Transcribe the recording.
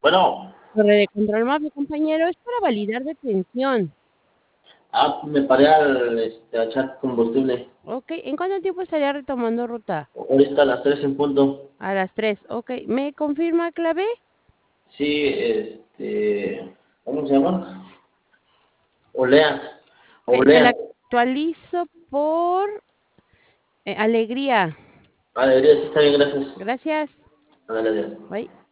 Bueno, Torre de control mafia, compañero, es para validar detención. me paré a echar combustible. Ok, ¿en cuánto tiempo estaría retomando ruta? Ahorita a las 3 en punto. A las 3. Ok, ¿me confirma clave? Sí, ¿cómo se llama? Olea. Ok, se la Olea. actualizo por alegría. Alegría, sí está bien, gracias. Gracias. Ándale, adiós. Bye.